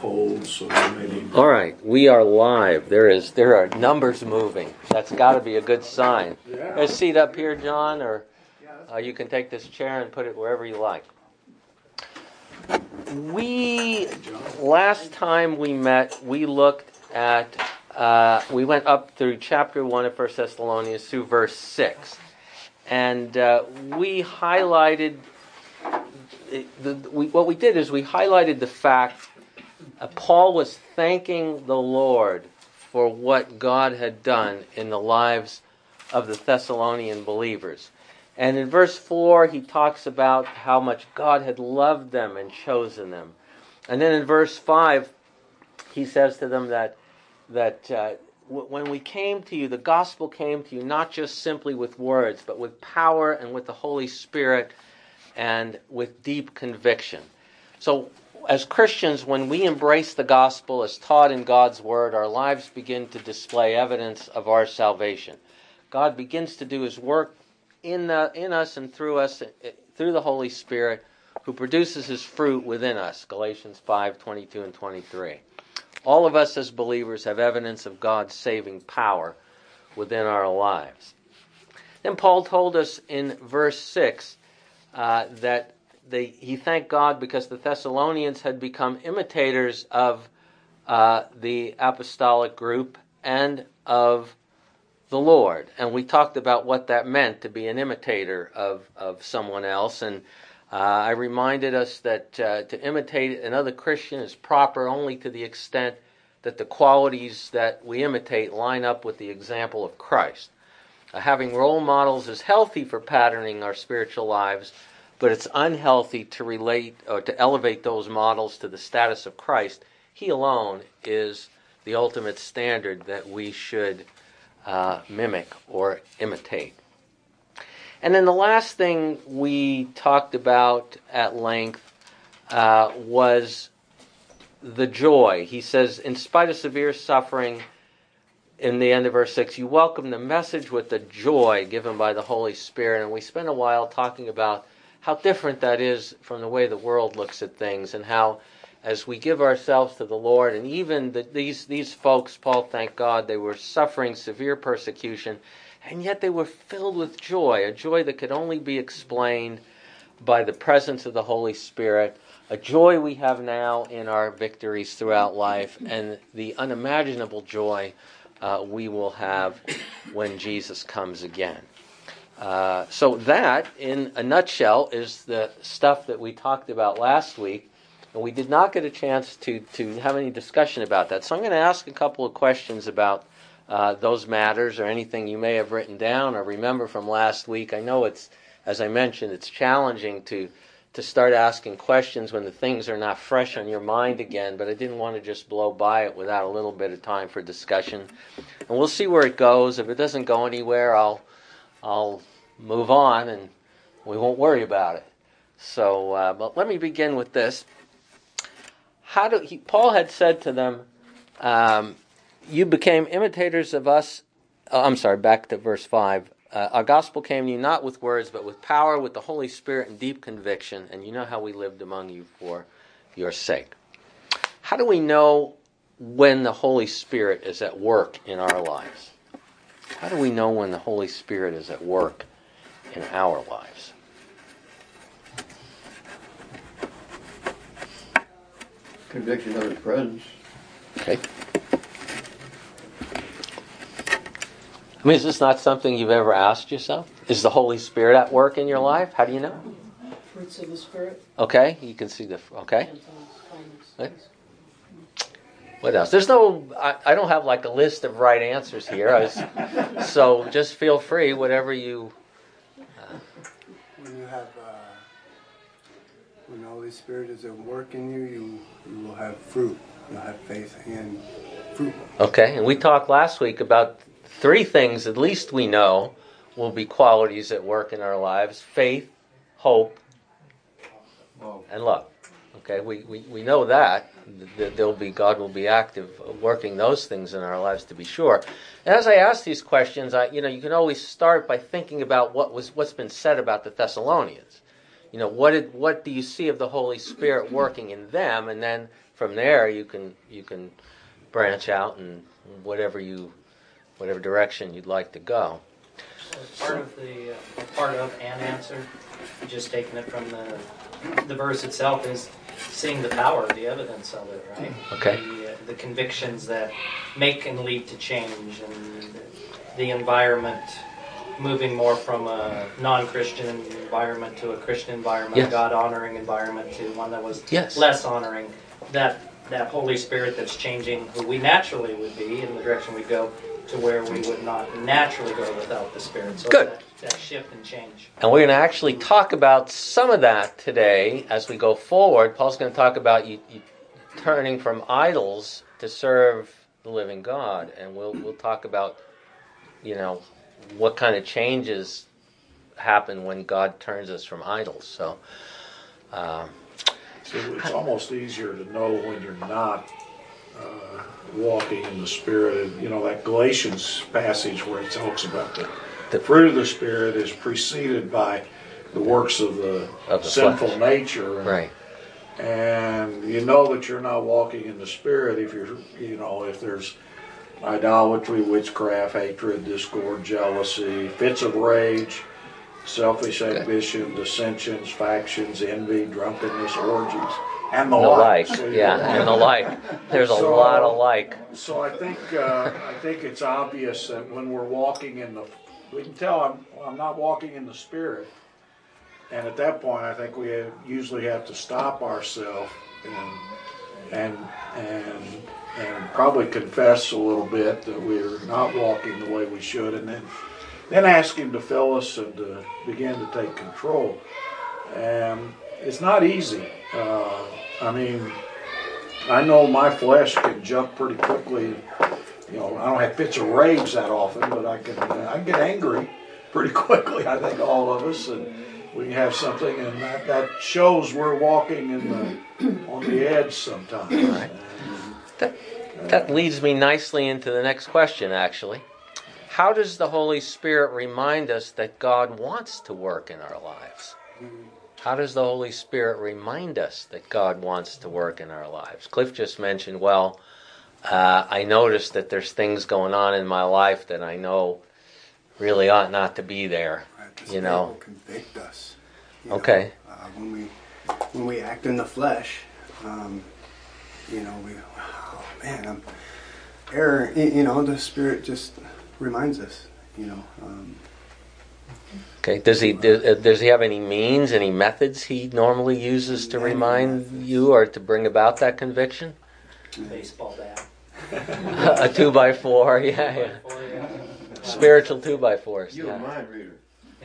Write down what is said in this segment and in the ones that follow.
cold, so maybe. All right, we are live. There are numbers moving. That's got to be a good sign. There's a seat up here, John, or you can take this chair and put it wherever you like. Last time we met, we looked at, we went up through chapter 1 of 1 Thessalonians through verse 6. And we highlighted, what we did is we highlighted the fact Paul was thanking the Lord for what God had done in the lives of the Thessalonian believers. And in verse 4, he talks about how much God had loved them and chosen them. And then in verse 5, he says to them that when we came to you, the gospel came to you not just simply with words, but with power and with the Holy Spirit and with deep conviction. So as Christians, when we embrace the gospel as taught in God's word, our lives begin to display evidence of our salvation. God begins to do his work in us and through us, through the Holy Spirit, who produces his fruit within us, Galatians 5:22 and 23. All of us as believers have evidence of God's saving power within our lives. Then Paul told us in verse 6 that he thanked God because the Thessalonians had become imitators of the apostolic group and of the Lord. And we talked about what that meant to be an imitator of someone else. And I reminded us that to imitate another Christian is proper only to the extent that the qualities that we imitate line up with the example of Christ. Having role models is healthy for patterning our spiritual lives, but it's unhealthy to relate or to elevate those models to the status of Christ. He alone is the ultimate standard that we should mimic or imitate. And then the last thing we talked about at length was the joy. He says, in spite of severe suffering, in the end of verse 6, you welcome the message with the joy given by the Holy Spirit. And we spent a while talking about how different that is from the way the world looks at things, and how as we give ourselves to the Lord, and even these folks, Paul, thank God, they were suffering severe persecution, and yet they were filled with joy, a joy that could only be explained by the presence of the Holy Spirit, a joy we have now in our victories throughout life, and the unimaginable joy we will have when Jesus comes again. So that, in a nutshell, is the stuff that we talked about last week, and we did not get a chance to have any discussion about that. So I'm going to ask a couple of questions about those matters, or anything you may have written down or remember from last week. I know it's, as I mentioned, it's challenging to start asking questions when the things are not fresh on your mind again, but I didn't want to just blow by it without a little bit of time for discussion. And we'll see where it goes. If it doesn't go anywhere, I'll move on and we won't worry about it. So, but let me begin with this. Paul had said to them, you became imitators of us. Back to verse 5. Our gospel came to you not with words, but with power, with the Holy Spirit and deep conviction, and you know how we lived among you for your sake. How do we know when the Holy Spirit is at work in our lives? How do we know when the Holy Spirit is at work in our lives? Conviction of his presence. Okay. I mean, is this not something you've ever asked yourself? Is the Holy Spirit at work in your life? How do you know? Fruits of the Spirit. Okay, you can see okay. What else? There's no, I don't have like a list of right answers here. So just feel free, whatever you... When you have, when the Holy Spirit is at work in you, you will have fruit. You'll have faith and fruit. Okay, and we talked last week about 3 things at least we know will be qualities at work in our lives: faith, hope, and love. Okay, we know that God will be active working those things in our lives, to be sure. And as I ask these questions, you can always start by thinking about what's been said about the Thessalonians. What do you see of the Holy Spirit working in them, and then from there you can branch out in whatever direction you'd like to go. Part of an answer, just taking it from the verse itself, is seeing the power, the evidence of it, right? Okay. The convictions that make and lead to change, and the environment moving more from a non-Christian environment to a Christian environment, yes. a God-honoring environment to one that was yes. less honoring. That Holy Spirit that's changing who we naturally would be in the direction we go to where we would not naturally go without the Spirit. So good. That shift and change. And we're going to actually talk about some of that today as we go forward. Paul's going to talk about you turning from idols to serve the living God, and we'll talk about what kind of changes happen when God turns us from idols. So it's almost easier to know when you're not walking in the Spirit. That Galatians passage where it talks about the fruit of the Spirit is preceded by the works of the sinful flesh. Nature. Right. And you know that you're not walking in the Spirit if if there's idolatry, witchcraft, hatred, discord, jealousy, fits of rage, selfish ambition, dissensions, factions, envy, drunkenness, orgies, and the like. So, and the like. There's a lot of like. So I think it's obvious that when we're walking we can tell I'm not walking in the Spirit, and at that point I think we usually have to stop ourselves and probably confess a little bit that we're not walking the way we should, and then ask Him to fill us and to begin to take control. And it's not easy. I know my flesh can jump pretty quickly. I don't have fits of rage that often, but I can get angry pretty quickly. I think all of us, and we have something, and that shows we're walking on the edge sometimes. Right. That leads me nicely into the next question, actually. How does the Holy Spirit remind us that God wants to work in our lives? How does the Holy Spirit remind us that God wants to work in our lives? Cliff just mentioned, I noticed that there's things going on in my life that I know really ought not to be there. Right, the Spirit will convict us. Okay. When we act in the flesh, I'm error. The Spirit just reminds us. Okay. Does he have any means, any methods he normally uses to remind you or to bring about that conviction? Baseball bat. A 2x4, yeah. Spiritual 2x4s. You're a mind reader.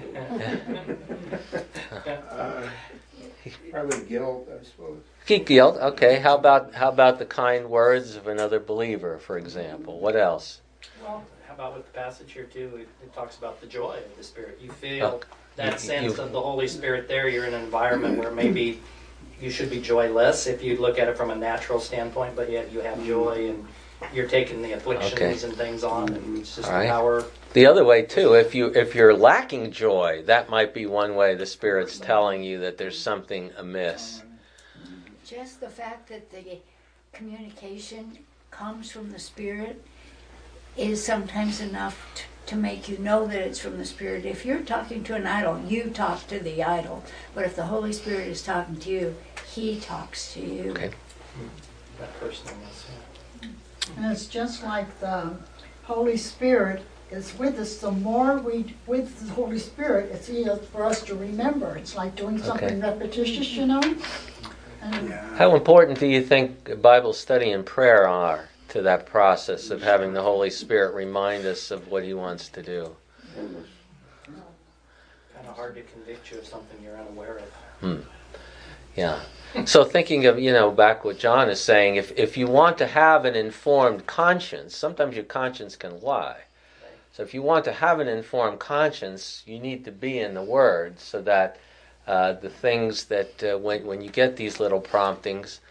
Probably guilt, I suppose. Guilt. Okay. How about the kind words of another believer, for example? What else? Well, how about with the passage here too? It talks about the joy of the Spirit. You feel that sense of the Holy Spirit there. You're in an environment where maybe you should be joyless if you look at it from a natural standpoint, but yet you have joy and you're taking the afflictions and things on, and it's just the power. The other way too, if you're lacking joy, that might be one way the Spirit's telling you that there's something amiss. Just the fact that the communication comes from the Spirit is sometimes enough to make you know that it's from the Spirit. If you're talking to an idol, you talk to the idol. But if the Holy Spirit is talking to you, He talks to you. Okay. That personalness. And it's just like the Holy Spirit is with us. The more we with the Holy Spirit, it's easier for us to remember. It's like doing something repetitious, And How important do you think Bible study and prayer are to that process of having the Holy Spirit remind us of what He wants to do? Kind of hard to convict you of something you're unaware of. Yeah. So thinking of, back what John is saying, if you want to have an informed conscience, sometimes your conscience can lie. So if you want to have an informed conscience, you need to be in the Word so that the things that, when you get these little promptings,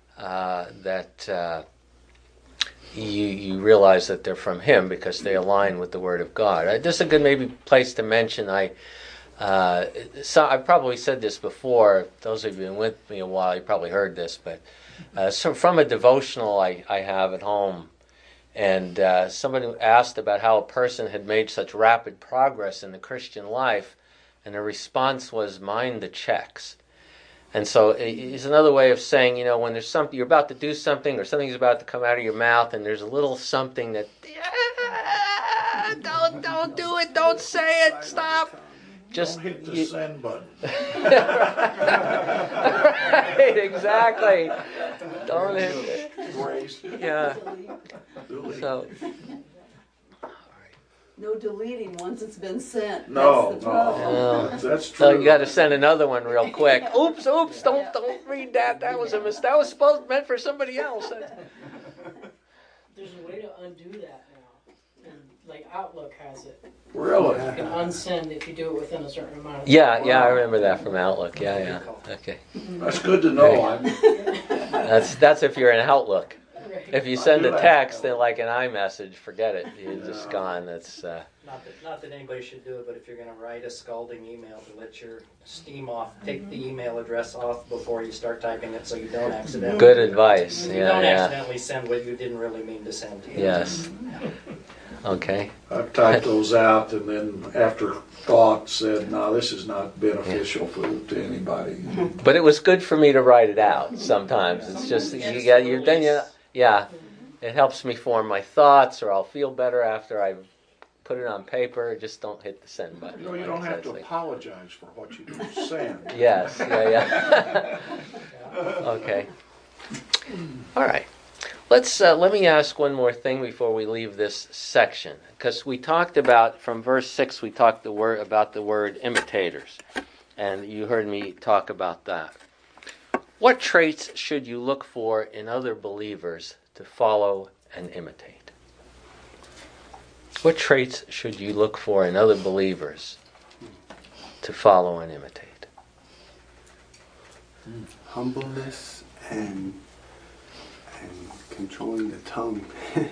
that you realize that they're from Him because they align with the Word of God. This is a good maybe place to mention. So I've probably said this before. Those of you who have been with me a while, you probably heard this, but So from a devotional I have at home, and somebody asked about how a person had made such rapid progress in the Christian life, and the response was, mind the checks. And so it's another way of saying, when there's something, you're about to do something, or something's about to come out of your mouth, and there's a little something that, don't do it, don't say it, stop. Just don't hit the send button. Right, exactly. Don't hit it. Erase. Yeah. Delete. So, No deleting once it's been sent. No, That's the problem. no. That's true. So you got to send another one real quick. Oops, don't read that. That was a mistake. That was meant for somebody else. There's a way to undo that now. And like Outlook has it. Really? You can unsend if you do it within a certain amount of time. Yeah, I remember that from Outlook. Yeah. Okay. That's good to know. That's if you're in Outlook. Right. If you send a text, then like an iMessage, forget it. You're just gone. That's Not that anybody should do it, but if you're going to write a scalding email to let your steam off, take the email address off before you start typing it, so you don't accidentally. good advice. You Yeah, don't yeah. accidentally send what you didn't really mean to send. Yes. Okay. I've typed those out and then after thought said, no, this is not beneficial to anybody. But it was good for me to write it out. Sometimes it's just yeah. It helps me form my thoughts, or I'll feel better after I put it on paper. Just don't hit the send button. You don't have to apologize for what you do send. Yes. Yeah. Okay. All right. Let me ask one more thing before we leave this section, because we talked about from verse 6. We talked about the word imitators, and you heard me talk about that. What traits should you look for in other believers to follow and imitate? What traits should you look for in other believers to follow and imitate? Humbleness and controlling the tongue.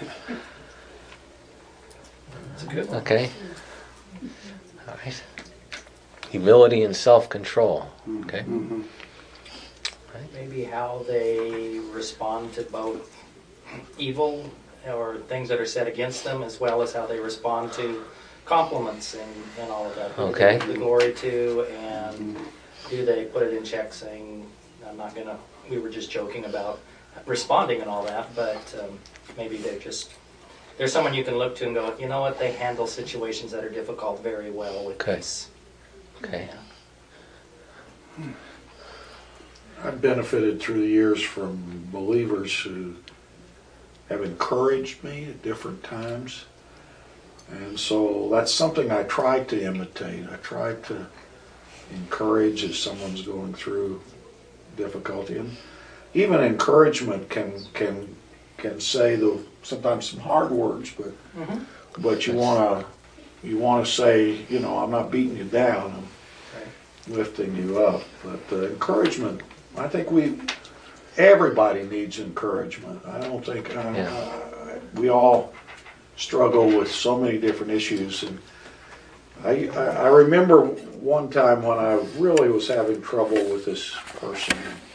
That's a good one. Okay. All right. Humility and self-control. Okay. Mm-hmm. Maybe how they respond to both evil or things that are said against them, as well as how they respond to compliments and all of that. Who Okay. they give the glory to, and do they put it in check saying, we were just joking about responding and all that, but maybe there's someone you can look to and go, you know what, they handle situations that are difficult very well with peace. Okay. Yeah. I've benefited through the years from believers who have encouraged me at different times. And so that's something I try to imitate. I try to encourage as someone's going through difficulty. And even encouragement can say sometimes some hard words, but you want to say, I'm not beating you down, I'm lifting you up. But encouragement, I think everybody needs encouragement. I don't think we all struggle with so many different issues. And I remember one time when I really was having trouble with this person.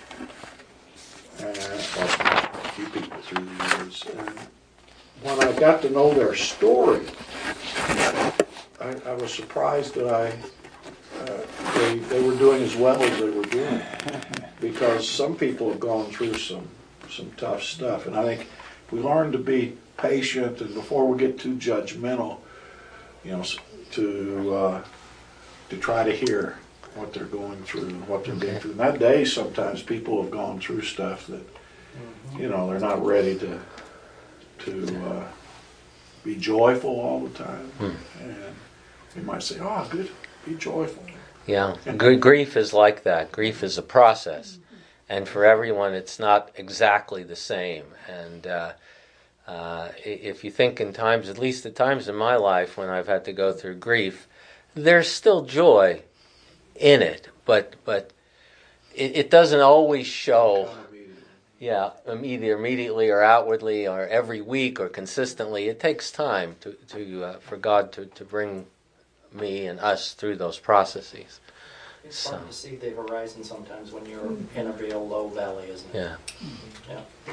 A few people through the years. And when I got to know their story, I was surprised that they were doing as well as they were doing, because some people have gone through some tough stuff, and I think if we learn to be patient and before we get too judgmental, to try to hear what they're going through, what they're getting through. And that day, sometimes people have gone through stuff that they're not ready to be joyful all the time, and you might say, "Oh, good, be joyful." Yeah, grief is like that. Grief is a process, and for everyone, it's not exactly the same. And if you think in times, at least the times in my life when I've had to go through grief, there's still joy in it, but it doesn't always show. Yeah, either immediately or outwardly or every week or consistently. It takes time for God to bring me and us through those processes. It's hard to see the horizon sometimes when you're in a real low valley, isn't it? Yeah. Yeah.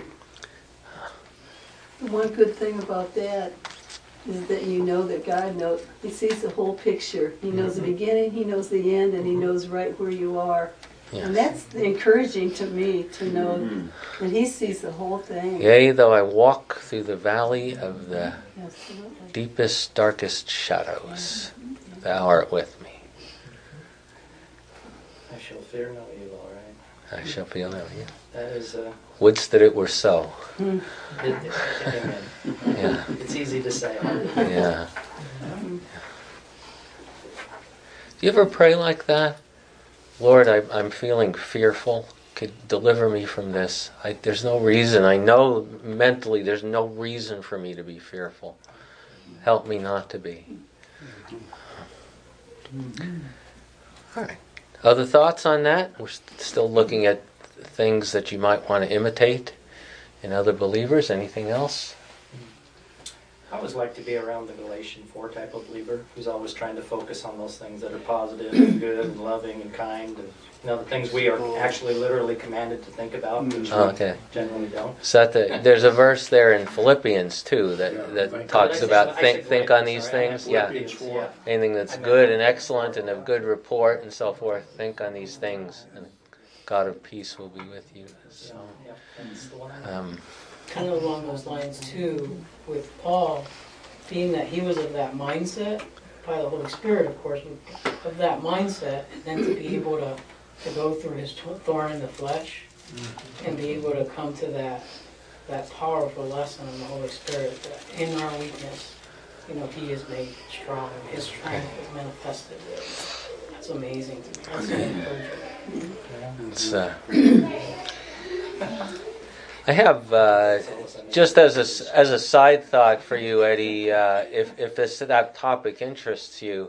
One good thing about that is that you know that God knows. He sees the whole picture. He knows the beginning, He knows the end, and He knows right where you are. Yes. And that's encouraging to me to know that He sees the whole thing. Yea, though I walk through the valley of the Absolutely. deepest, darkest shadows, thou art with me. I shall fear no evil, right? I shall feel no evil. That is, Wouldst that it were so. amen. Yeah. It's easy to say. Yeah. Do you ever pray like that? Lord, I'm feeling fearful. Could deliver me from this. There's no reason. I know mentally there's no reason for me to be fearful. Help me not to be. All right. Other thoughts on that? We're still looking at things that you might want to imitate in other believers. Anything else? I always like to be around the Galatian 4 type of believer who's always trying to focus on those things that are positive and good and loving and kind and the things we are actually literally commanded to think about, which we generally don't. So there's a verse there in Philippians too that talks about think on these things. Yeah. Anything that's good and excellent and of good report and so forth, think on these things, and God of peace will be with you. So, Kind of along those lines too, with Paul, being that he was of that mindset, by the Holy Spirit, of course, of that mindset, and then to be able to go through his thorn in the flesh, and be able to come to that powerful lesson of the Holy Spirit, that in our weakness, He is made strong. His strength is manifested. That's amazing to me. That's encouraging. I have just as a side thought for you, Eddie. If that topic interests you,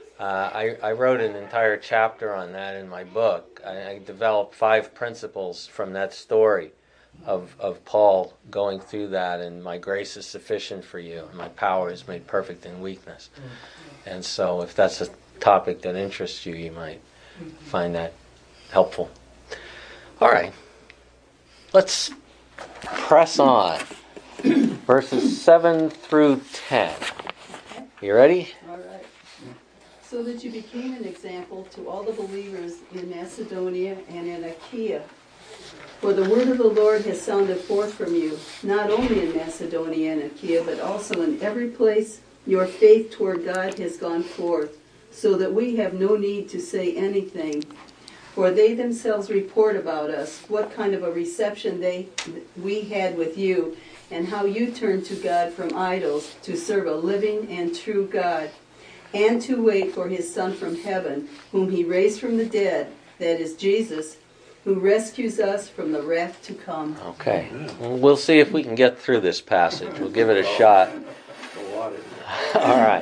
I wrote an entire chapter on that in my book. I developed 5 principles from that story of Paul going through that, and my grace is sufficient for you, and my power is made perfect in weakness. And so, if that's a topic that interests you, you might find that helpful. All right, let's press on. Verses 7 through 10. You ready? All right. So that you became an example to all the believers in Macedonia and in Achaia. For the word of the Lord has sounded forth from you, not only in Macedonia and Achaia, but also in every place your faith toward God has gone forth, so that we have no need to say anything. For they themselves report about us what kind of a reception we had with you, and how you turned to God from idols to serve a living and true God, and to wait for His Son from heaven, whom He raised from the dead, that is Jesus, who rescues us from the wrath to come. Okay. We'll see if we can get through this passage. We'll give it a shot. All right.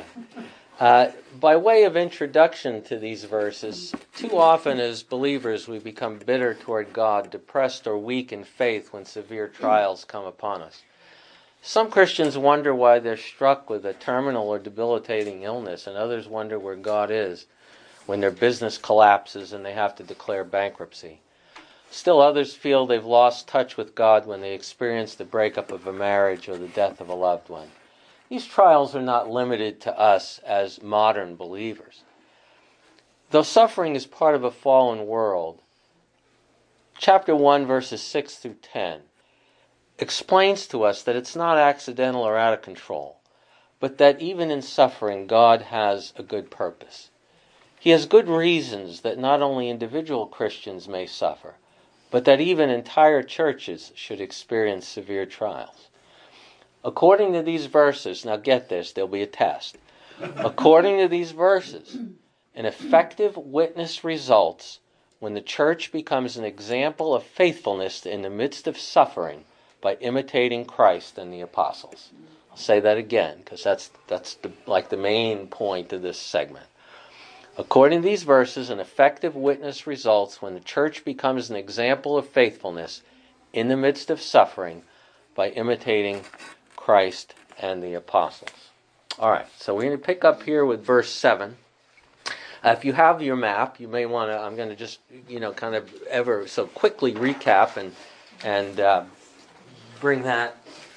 By way of introduction to these verses, too often as believers we become bitter toward God, depressed or weak in faith when severe trials come upon us. Some Christians wonder why they're struck with a terminal or debilitating illness, and others wonder where God is when their business collapses and they have to declare bankruptcy. Still others feel they've lost touch with God when they experience the breakup of a marriage or the death of a loved one. These trials are not limited to us as modern believers. Though suffering is part of a fallen world, chapter 1, verses 6 through 10 explains to us that it's not accidental or out of control, but that even in suffering, God has a good purpose. He has good reasons that not only individual Christians may suffer, but that even entire churches should experience severe trials. According to these verses, now get this, there'll be a test. According to these verses, an effective witness results when the church becomes an example of faithfulness in the midst of suffering by imitating Christ and the apostles. I'll say that again, because that's the main point of this segment. According to these verses, an effective witness results when the church becomes an example of faithfulness in the midst of suffering by imitating Christ and the apostles. All right, so we're going to pick up here with verse 7. If you have your map, you may want to, I'm going to just, kind of ever so quickly recap and bring that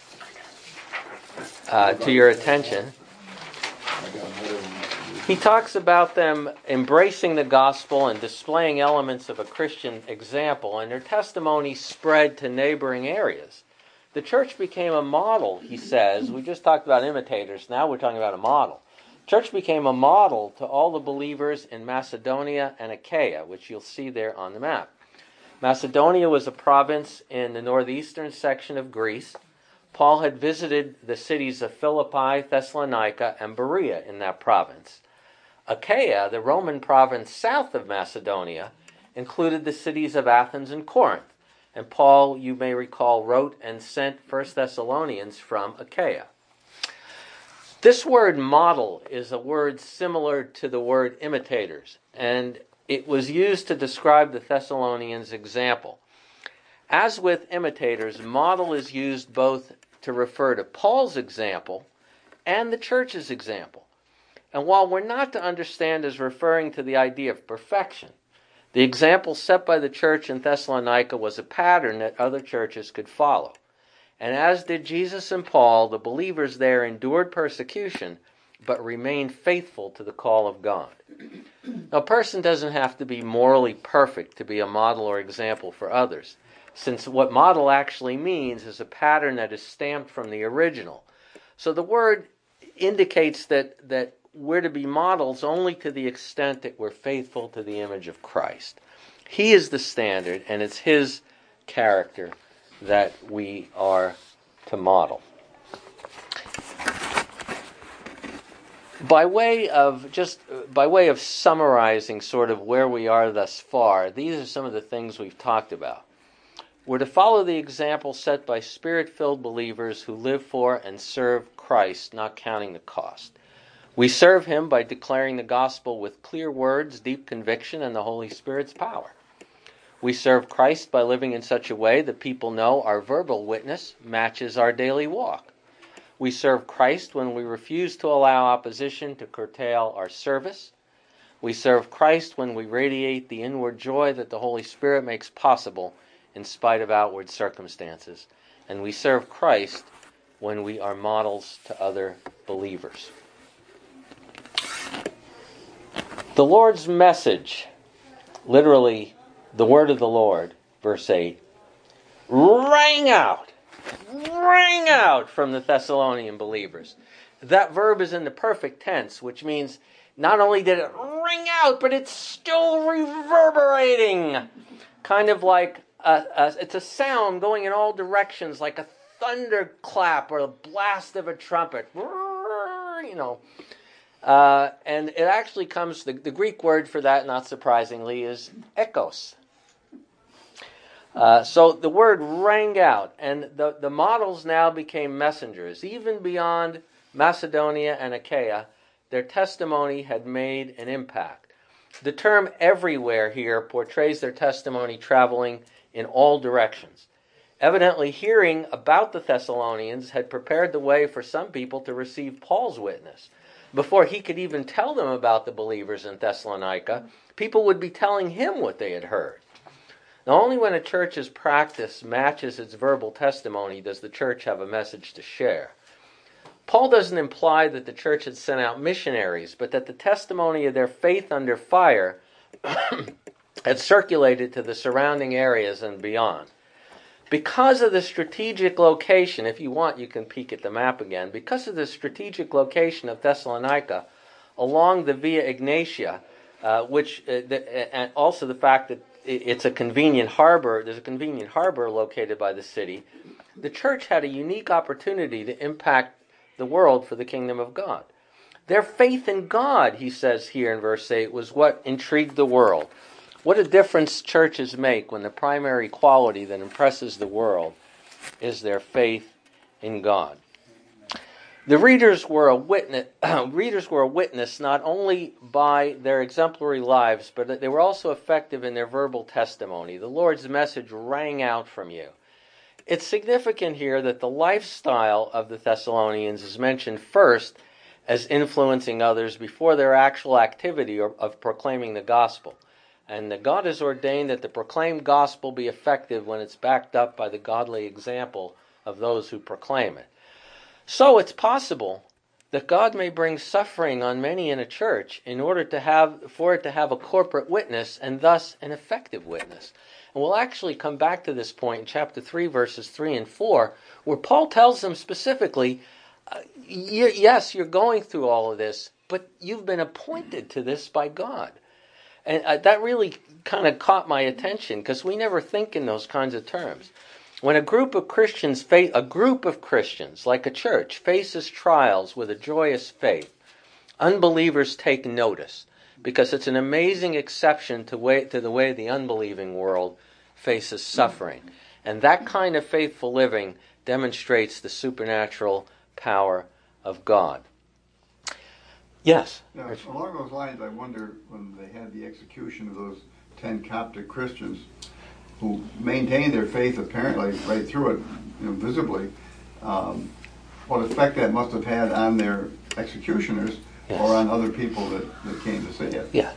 to your attention. He talks about them embracing the gospel and displaying elements of a Christian example, and their testimony spread to neighboring areas. The church became a model, he says. We just talked about imitators. Now we're talking about a model. Church became a model to all the believers in Macedonia and Achaia, which you'll see there on the map. Macedonia was a province in the northeastern section of Greece. Paul had visited the cities of Philippi, Thessalonica, and Berea in that province. Achaia, the Roman province south of Macedonia, included the cities of Athens and Corinth. And Paul, you may recall, wrote and sent 1 Thessalonians from Achaia. This word model is a word similar to the word imitators, and it was used to describe the Thessalonians' example. As with imitators, model is used both to refer to Paul's example and the church's example. And while we're not to understand as referring to the idea of perfection, the example set by the church in Thessalonica was a pattern that other churches could follow. And as did Jesus and Paul, the believers there endured persecution, but remained faithful to the call of God. Now, a person doesn't have to be morally perfect to be a model or example for others, since what model actually means is a pattern that is stamped from the original. So the word indicates that we're to be models only to the extent that we're faithful to the image of Christ. He is the standard, and it's His character that we are to model. By way of summarizing sort of where we are thus far, these are some of the things we've talked about. We're to follow the example set by Spirit-filled believers who live for and serve Christ, not counting the cost. We serve Him by declaring the gospel with clear words, deep conviction, and the Holy Spirit's power. We serve Christ by living in such a way that people know our verbal witness matches our daily walk. We serve Christ when we refuse to allow opposition to curtail our service. We serve Christ when we radiate the inward joy that the Holy Spirit makes possible in spite of outward circumstances. And we serve Christ when we are models to other believers. The Lord's message, literally the word of the Lord, verse 8, rang out from the Thessalonian believers. That verb is in the perfect tense, which means not only did it ring out, but it's still reverberating. Kind of like it's a sound going in all directions, like a thunderclap or a blast of a trumpet. And it actually comes, the Greek word for that, not surprisingly, is ekos. So the word rang out, and the models now became messengers. Even beyond Macedonia and Achaia, their testimony had made an impact. The term everywhere here portrays their testimony traveling in all directions. Evidently, hearing about the Thessalonians had prepared the way for some people to receive Paul's witness. Before he could even tell them about the believers in Thessalonica, people would be telling him what they had heard. Now, only when a church's practice matches its verbal testimony does the church have a message to share. Paul doesn't imply that the church had sent out missionaries, but that the testimony of their faith under fire had circulated to the surrounding areas and beyond. Because of the strategic location, if you want, you can peek at the map again. Because of the strategic location of Thessalonica along the Via Egnatia, and also the fact that it's a convenient harbor, there's a convenient harbor located by the city, the church had a unique opportunity to impact the world for the kingdom of God. Their faith in God, he says here in verse 8, was what intrigued the world. What a difference churches make when the primary quality that impresses the world is their faith in God. The readers were a witness not only by their exemplary lives, but they were also effective in their verbal testimony. The Lord's message rang out from you. It's significant here that the lifestyle of the Thessalonians is mentioned first, as influencing others before their actual activity of proclaiming the gospel. And that God has ordained that the proclaimed gospel be effective when it's backed up by the godly example of those who proclaim it. So it's possible that God may bring suffering on many in a church in order for it to have a corporate witness and thus an effective witness. And we'll actually come back to this point in chapter 3, verses 3 and 4, where Paul tells them specifically, yes, you're going through all of this, but you've been appointed to this by God. And that really kind of caught my attention, because we never think in those kinds of terms. When a group of Christians, like a church, faces trials with a joyous faith, unbelievers take notice, because it's an amazing exception to the way the unbelieving world faces suffering. And that kind of faithful living demonstrates the supernatural power of God. Yes? Now, along those lines, I wonder, when they had the execution of those 10 Coptic Christians who maintained their faith apparently right through it, visibly, what effect that must have had on their executioners, yes, or on other people that came to see it. Yeah.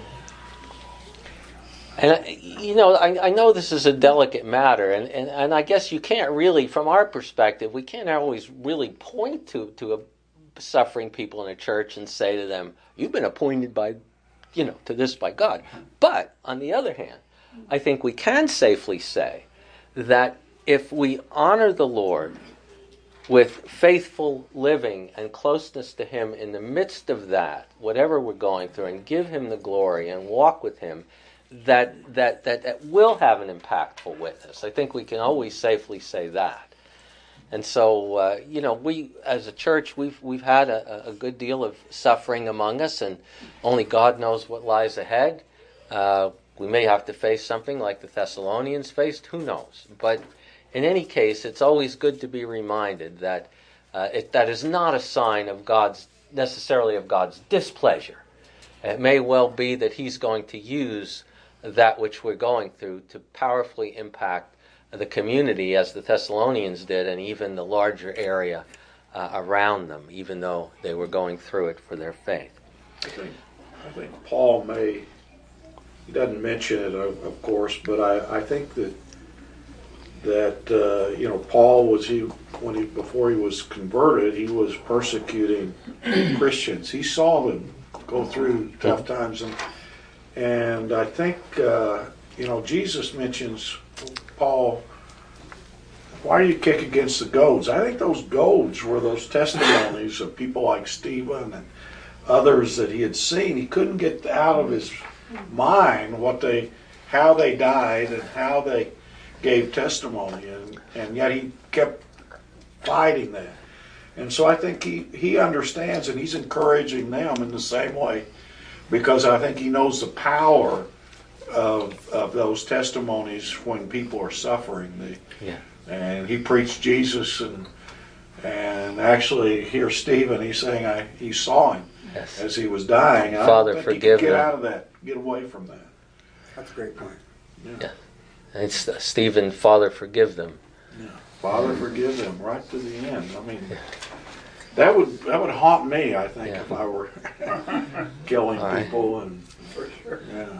And, I know this is a delicate matter, and I guess you can't really, from our perspective, we can't always really point to suffering people in a church and say to them, you've been appointed by, to this by God. But, on the other hand, I think we can safely say that if we honor the Lord with faithful living and closeness to Him in the midst of that, whatever we're going through, and give Him the glory and walk with Him, that will have an impactful witness. I think we can always safely say that. And so, we as a church, we've had a good deal of suffering among us, and only God knows what lies ahead. We may have to face something like the Thessalonians faced, who knows? But in any case, it's always good to be reminded that that is not a sign of necessarily of God's displeasure. It may well be that He's going to use that which we're going through to powerfully impact the community, as the Thessalonians did, and even the larger area around them, even though they were going through it for their faith. I think Paul he doesn't mention it, of course, but I think that Paul before he was converted, he was persecuting Christians. He saw them go through tough times, and I think Jesus mentions, Paul, why do you kick against the goads? I think those goads were those testimonies of people like Stephen and others that he had seen. He couldn't get out of his mind how they died and how they gave testimony, and yet he kept fighting that. And so I think he understands, and he's encouraging them in the same way, because I think he knows the power of those testimonies when people are suffering. And he preached Jesus, and actually here Stephen, he's saying he saw him, yes, as he was dying. Father, forgive them. Get out of that. Get away from that. That's a great point. Yeah. And it's Stephen, Father, forgive them. Yeah. Father, forgive them, right to the end. I mean, that would haunt me, I think, if I were killing people. And for sure. Yeah.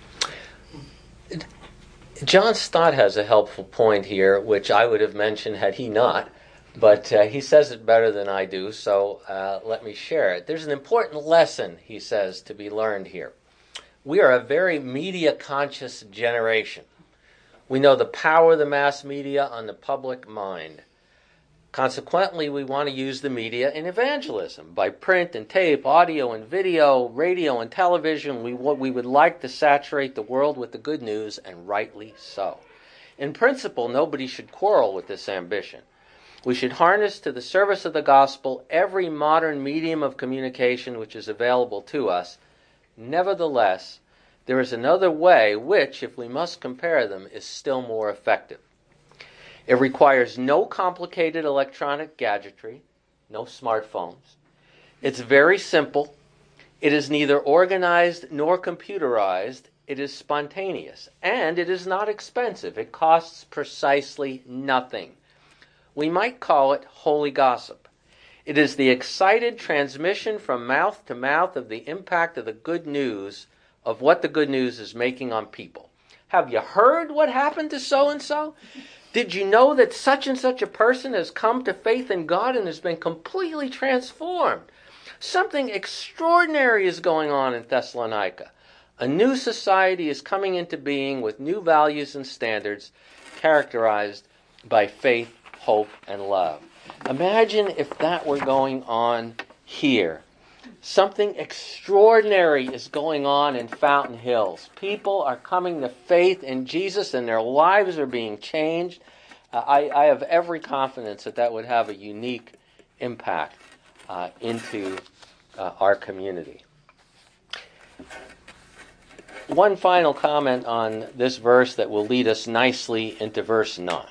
John Stott has a helpful point here, which I would have mentioned had he not, but he says it better than I do, so let me share it. There's an important lesson, he says, to be learned here. We are a very media-conscious generation. We know the power of the mass media on the public mind. Consequently, we want to use the media in evangelism. By print and tape, audio and video, radio and television, we would like to saturate the world with the good news, and rightly so. In principle, nobody should quarrel with this ambition. We should harness to the service of the gospel every modern medium of communication which is available to us. Nevertheless, there is another way which, if we must compare them, is still more effective. It requires no complicated electronic gadgetry, no smartphones. It's very simple. It is neither organized nor computerized. It is spontaneous. And it is not expensive. It costs precisely nothing. We might call it holy gossip. It is the excited transmission from mouth to mouth of the impact of the good news, of what the good news is making on people. Have you heard what happened to so-and-so? Did you know that such and such a person has come to faith in God and has been completely transformed? Something extraordinary is going on in Thessalonica. A new society is coming into being with new values and standards characterized by faith, hope, and love. Imagine if that were going on here. Something extraordinary is going on in Fountain Hills. People are coming to faith in Jesus and their lives are being changed. I have every confidence that that would have a unique impact into our community. One final comment on this verse that will lead us nicely into verse 9.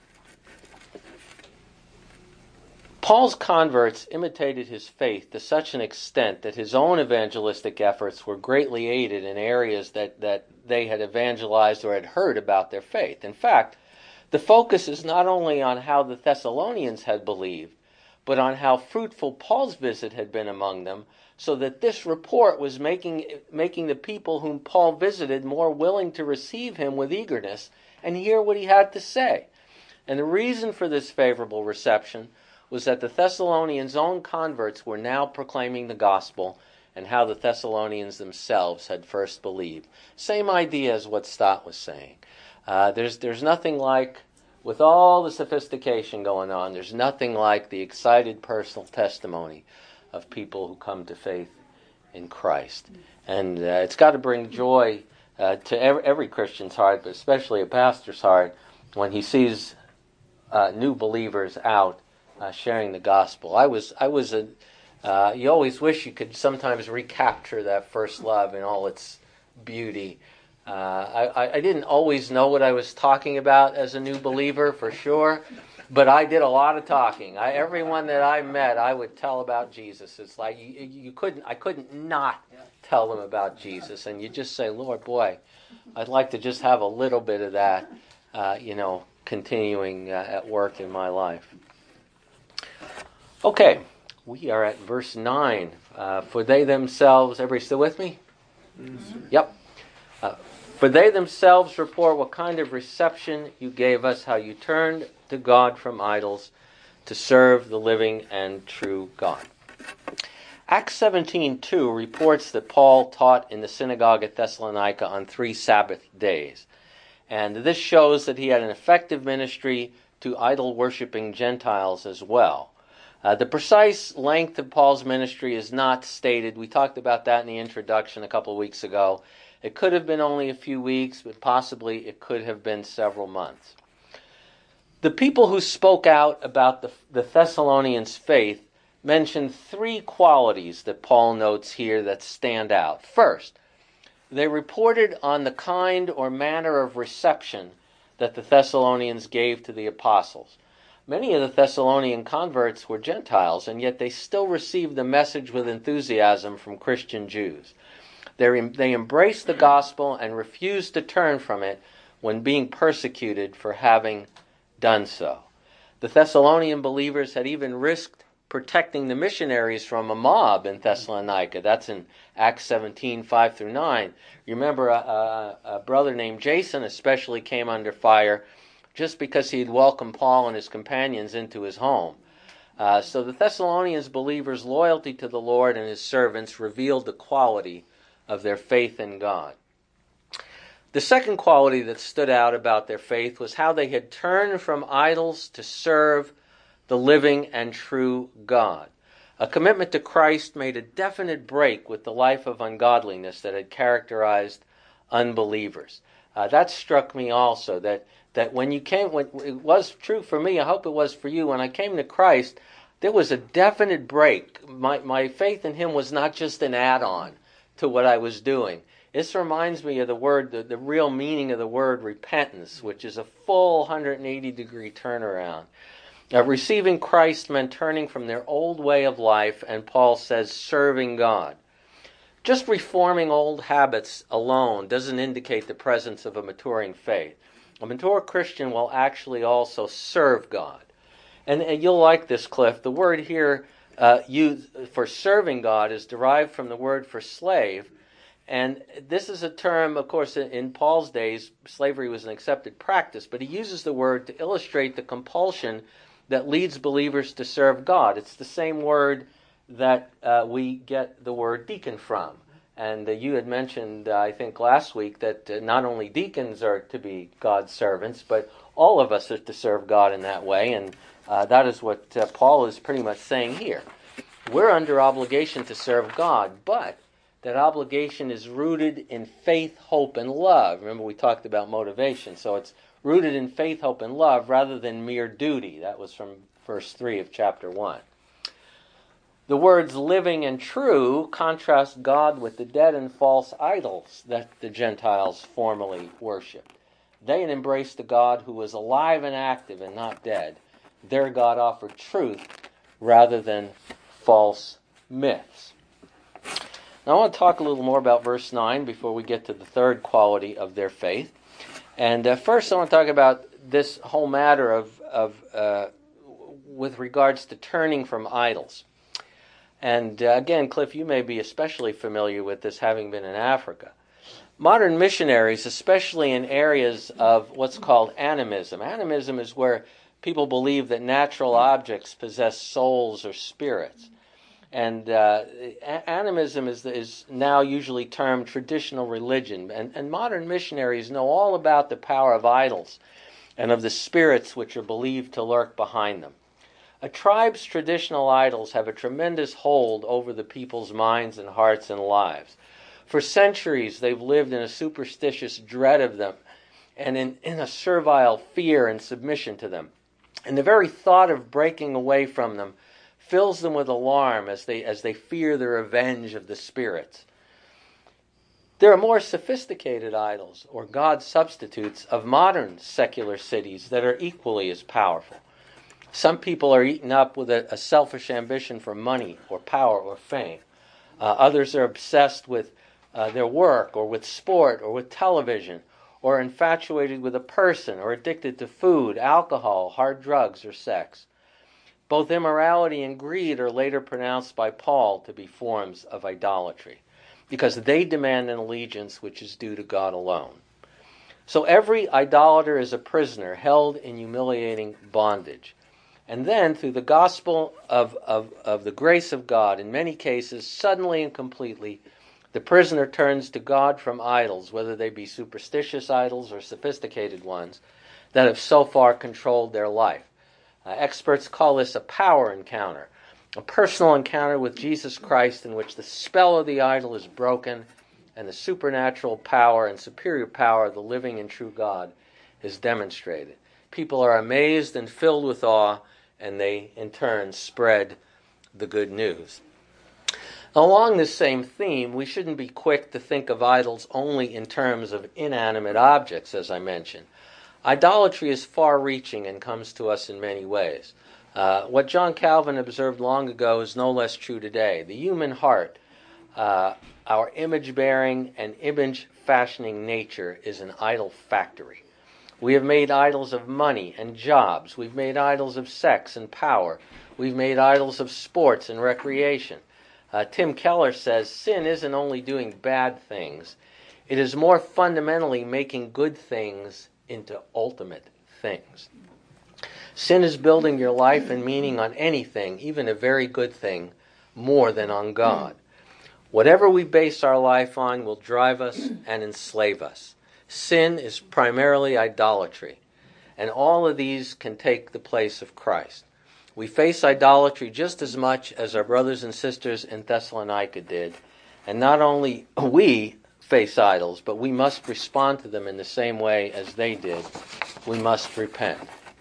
Paul's converts imitated his faith to such an extent that his own evangelistic efforts were greatly aided in areas that they had evangelized or had heard about their faith. In fact, the focus is not only on how the Thessalonians had believed, but on how fruitful Paul's visit had been among them, so that this report was making the people whom Paul visited more willing to receive him with eagerness and hear what he had to say. And the reason for this favorable reception was that the Thessalonians' own converts were now proclaiming the gospel and how the Thessalonians themselves had first believed. Same idea as what Stott was saying. There's nothing like, with all the sophistication going on, there's nothing like the excited personal testimony of people who come to faith in Christ. And it's got to bring joy to every Christian's heart, but especially a pastor's heart, when he sees new believers out sharing the gospel. You always wish you could sometimes recapture that first love in all its beauty. I didn't always know what I was talking about as a new believer, for sure, but I did a lot of talking. Everyone that I met, I would tell about Jesus. It's like I couldn't not tell them about Jesus, and you just say, Lord, boy, I'd like to just have a little bit of that, continuing at work in my life. Okay, we are at verse 9. For they themselves, everybody still with me? Mm-hmm. Yep. For they themselves report what kind of reception you gave us, how you turned to God from idols to serve the living and true God. Acts 17:2 reports that Paul taught in the synagogue at Thessalonica on 3 Sabbath days. And this shows that he had an effective ministry to idol-worshipping Gentiles as well. The precise length of Paul's ministry is not stated. We talked about that in the introduction a couple of weeks ago. It could have been only a few weeks, but possibly it could have been several months. The people who spoke out about the Thessalonians' faith mentioned 3 qualities that Paul notes here that stand out. First, they reported on the kind or manner of reception that the Thessalonians gave to the apostles. Many of the Thessalonian converts were Gentiles, and yet they still received the message with enthusiasm from Christian Jews. They embraced the gospel and refused to turn from it when being persecuted for having done so. The Thessalonian believers had even risked protecting the missionaries from a mob in Thessalonica. That's in Acts 17:5-9. You remember a brother named Jason especially came under fire just because he had welcomed Paul and his companions into his home. So the Thessalonians believers' loyalty to the Lord and his servants revealed the quality of their faith in God. The second quality that stood out about their faith was how they had turned from idols to serve the living and true God. A commitment to Christ made a definite break with the life of ungodliness that had characterized unbelievers. That struck me also, that when it was true for me, I hope it was for you, when I came to Christ, there was a definite break. My faith in Him was not just an add-on to what I was doing. This reminds me of the word, the real meaning of the word repentance, which is a full 180-degree turnaround. Receiving Christ meant turning from their old way of life, and Paul says serving God. Just reforming old habits alone doesn't indicate the presence of a maturing faith. A mature Christian will actually also serve God. And you'll like this, Cliff. The word here used for serving God is derived from the word for slave. And this is a term, of course, in Paul's days, slavery was an accepted practice, but he uses the word to illustrate the compulsion that leads believers to serve God. It's the same word that we get the word deacon from. And you had mentioned, I think last week, that not only deacons are to be God's servants, but all of us are to serve God in that way. And that is what Paul is pretty much saying here. We're under obligation to serve God, but that obligation is rooted in faith, hope, and love. Remember, we talked about motivation. So it's rooted in faith, hope, and love rather than mere duty. That was from verse 3 of chapter 1. The words living and true contrast God with the dead and false idols that the Gentiles formerly worshipped. They had embraced the God who was alive and active and not dead. Their God offered truth rather than false myths. Now I want to talk a little more about verse 9 before we get to the third quality of their faith. And first I want to talk about this whole matter of with regards to turning from idols. And again, Cliff, you may be especially familiar with this, having been in Africa. Modern missionaries, especially in areas of what's called animism. Animism is where people believe that natural objects possess souls or spirits. And animism is now usually termed traditional religion. And modern missionaries know all about the power of idols and of the spirits which are believed to lurk behind them. A tribe's traditional idols have a tremendous hold over the people's minds and hearts and lives. For centuries, they've lived in a superstitious dread of them and in a servile fear and submission to them. And the very thought of breaking away from them fills them with alarm as they fear the revenge of the spirits. There are more sophisticated idols, or God substitutes, of modern secular cities that are equally as powerful. Some people are eaten up with a selfish ambition for money or power or fame. Others are obsessed with their work or with sport or with television, or infatuated with a person or addicted to food, alcohol, hard drugs, or sex. Both immorality and greed are later pronounced by Paul to be forms of idolatry, because they demand an allegiance which is due to God alone. So every idolater is a prisoner held in humiliating bondage. And then, through the gospel of the grace of God, in many cases, suddenly and completely, the prisoner turns to God from idols, whether they be superstitious idols or sophisticated ones, that have so far controlled their life. Experts call this a power encounter, a personal encounter with Jesus Christ in which the spell of the idol is broken and the supernatural power and superior power of the living and true God is demonstrated. People are amazed and filled with awe, and they, in turn, spread the good news. Along this same theme, we shouldn't be quick to think of idols only in terms of inanimate objects, as I mentioned. Idolatry is far-reaching and comes to us in many ways. What John Calvin observed long ago is no less true today. The human heart, our image-bearing and image-fashioning nature, is an idol factory. We have made idols of money and jobs. We've made idols of sex and power. We've made idols of sports and recreation. Tim Keller says, sin isn't only doing bad things. It is more fundamentally making good things into ultimate things. Sin is building your life and meaning on anything, even a very good thing, more than on God. Whatever we base our life on will drive us and enslave us. Sin is primarily idolatry, and all of these can take the place of Christ. We face idolatry just as much as our brothers and sisters in Thessalonica did, and not only we face idols, but we must respond to them in the same way as they did. We must repent.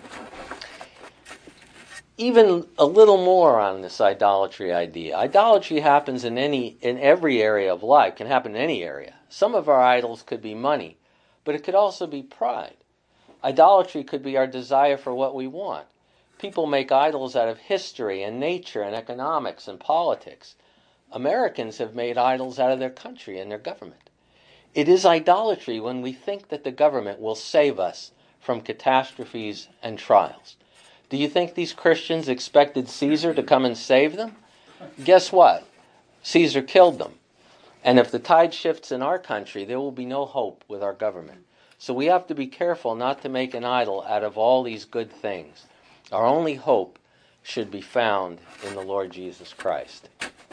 Even a little more on this idolatry idea. Idolatry happens in every area of life, can happen in any area. Some of our idols could be money, but it could also be pride. Idolatry could be our desire for what we want. People make idols out of history and nature and economics and politics. Americans have made idols out of their country and their government. It is idolatry when we think that the government will save us from catastrophes and trials. Do you think these Christians expected Caesar to come and save them? guess what? Caesar killed them. And if the tide shifts in our country, there will be no hope with our government. So we have to be careful not to make an idol out of all these good things. Our only hope should be found in the Lord Jesus Christ.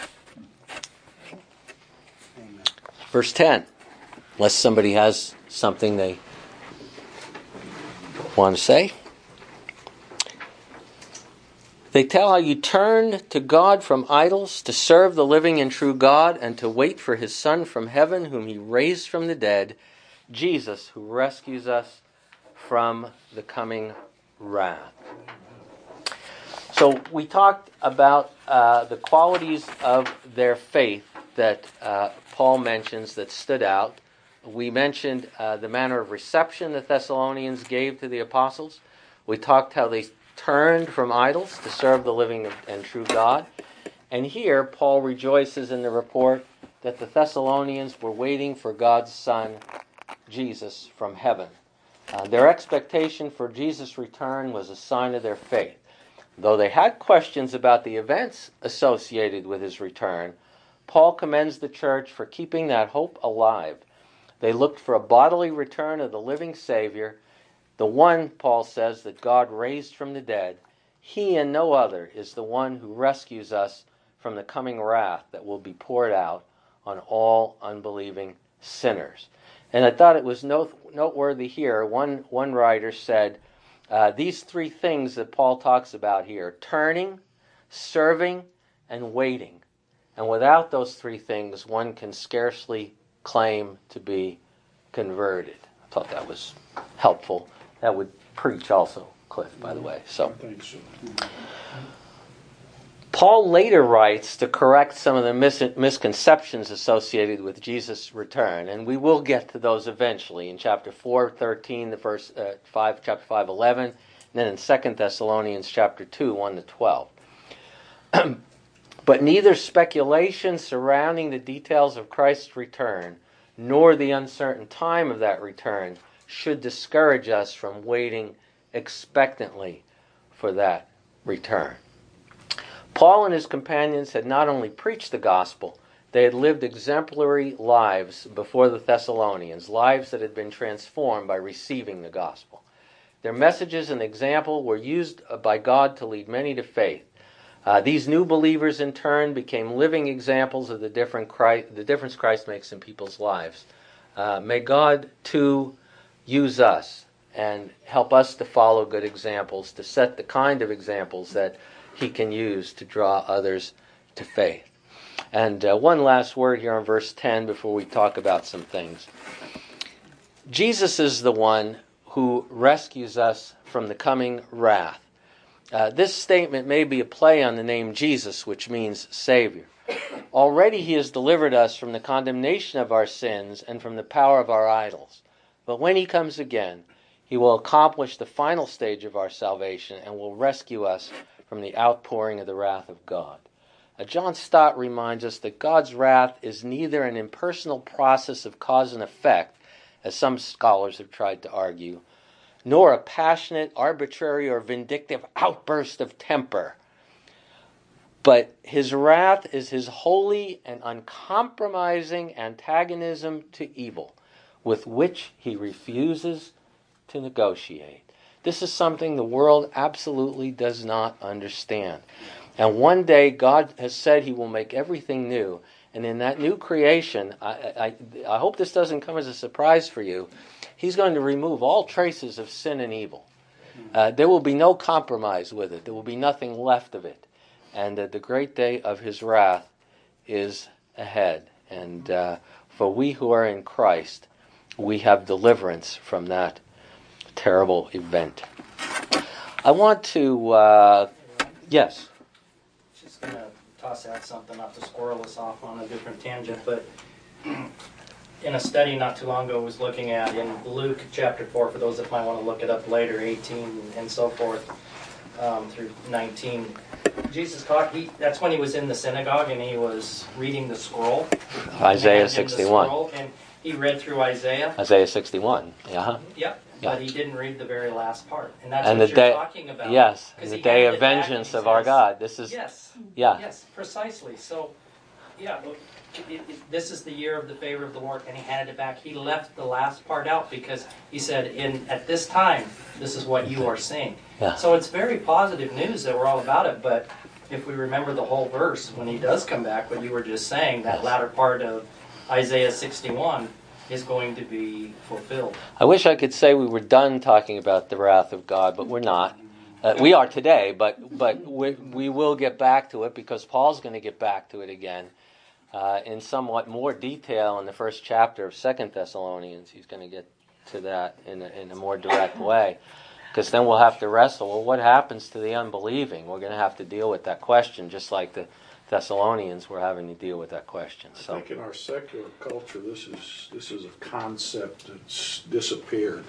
Amen. Verse 10, unless somebody has something they want to say. They tell how you turned to God from idols to serve the living and true God and to wait for his Son from heaven, whom he raised from the dead, Jesus, who rescues us from the coming wrath. So we talked about the qualities of their faith that Paul mentions that stood out. We mentioned the manner of reception the Thessalonians gave to the apostles. We talked how they turned from idols to serve the living and true God. And here, Paul rejoices in the report that the Thessalonians were waiting for God's Son, Jesus, from heaven. Their expectation for Jesus' return was a sign of their faith. Though they had questions about the events associated with his return, Paul commends the church for keeping that hope alive. They looked for a bodily return of the living Savior, the one, Paul says, that God raised from the dead. He and no other is the one who rescues us from the coming wrath that will be poured out on all unbelieving sinners. And I thought it was noteworthy here. One writer said, these three things that Paul talks about here, turning, serving, and waiting. And without those three things, one can scarcely claim to be converted. I thought that was helpful. That would preach also, Cliff, by the way. So, I think so. Paul later writes to correct some of the misconceptions associated with Jesus' return, and we will get to those eventually in chapter 4:13, the verse 5, chapter 5:11, and then in 2 Thessalonians chapter 2, 1-12. But neither speculation surrounding the details of Christ's return nor the uncertain time of that return should discourage us from waiting expectantly for that return. Paul and his companions had not only preached the gospel, they had lived exemplary lives before the Thessalonians, lives that had been transformed by receiving the gospel. Their messages and example were used by God to lead many to faith. These new believers, in turn, became living examples of the difference Christ makes in people's lives. May God, too, use us and help us to follow good examples, to set the kind of examples that he can use to draw others to faith. And one last word here on verse 10 before we talk about some things. Jesus is the one who rescues us from the coming wrath. This statement may be a play on the name Jesus, which means Savior. Already he has delivered us from the condemnation of our sins and from the power of our idols. But when he comes again, he will accomplish the final stage of our salvation and will rescue us from the outpouring of the wrath of God. John Stott reminds us that God's wrath is neither an impersonal process of cause and effect, as some scholars have tried to argue, nor a passionate, arbitrary, or vindictive outburst of temper. But his wrath is his holy and uncompromising antagonism to evil, with which he refuses to negotiate. This is something the world absolutely does not understand. And one day God has said he will make everything new. And in that new creation, I hope this doesn't come as a surprise for you, he's going to remove all traces of sin and evil. There will be no compromise with it. There will be nothing left of it. And the great day of his wrath is ahead. And for we who are in Christ, we have deliverance from that terrible event. I want to, yes? Just going to toss out something, not to squirrel us off on a different tangent, but in a study not too long ago, I was looking at in Luke chapter 4, for those that might want to look it up later, 18 and so forth, through 19. Jesus taught, that's when he was in the synagogue and he was reading the scroll. Isaiah 61. He read through Isaiah. Isaiah 61. Yeah. Yep. Yeah. But he didn't read the very last part, and that's And what the you're day, talking about. yes, 'Cause the he day handed of it back and vengeance he of our says- God. This is, Yes. yeah. Yes, precisely. So, yeah, this is the year of the favor of the Lord, and he handed it back. He left the last part out because he said, at this time, this is what you are seeing. Yeah. So it's very positive news that we're all about it, but if we remember the whole verse, when he does come back, what you were just saying, that latter part of Isaiah 61 is going to be fulfilled. I wish I could say we were done talking about the wrath of God, but we're not. We are today, but we will get back to it because Paul's going to get back to it again in somewhat more detail in the first chapter of 2 Thessalonians. He's going to get to that in a more direct way. Because then we'll have to wrestle, well, what happens to the unbelieving? We're going to have to deal with that question, just like the Thessalonians were having to deal with that question. I think in our secular culture, this is a concept that's disappeared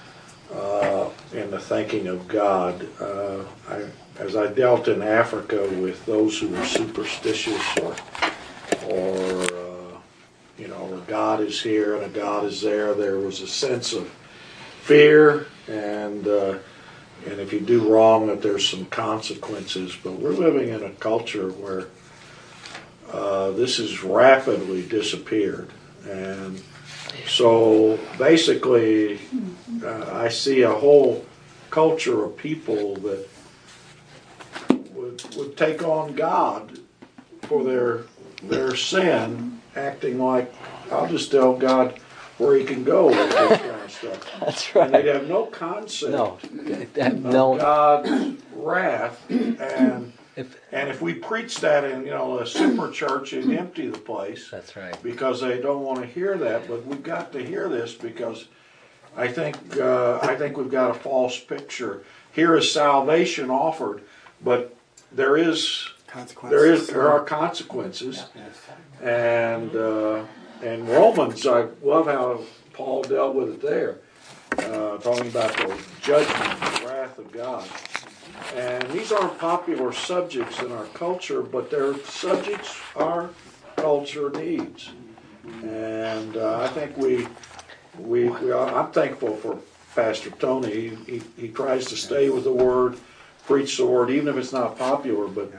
in the thinking of God. As I dealt in Africa with those who were superstitious, or God is here and a God is there, there was a sense of fear, and if you do wrong, that there's some consequences. But we're living in a culture where this has rapidly disappeared, and so basically, I see a whole culture of people that would take on God for their sin, acting like, I'll just tell God where he can go with this kind of stuff. That's right. And they'd have no concept No. of God's wrath, and if we preach that in a super church, it'd empty the place. That's right. Because they don't want to hear that, but we've got to hear this because I think we've got a false picture. Here is salvation offered, but there are consequences, and Romans, I love how Paul dealt with it there, talking about the judgment, the wrath of God. And these aren't popular subjects in our culture, but they're subjects our culture needs. And I think I'm thankful for Pastor Tony. He tries to stay with the Word, preach the Word, even if it's not popular. But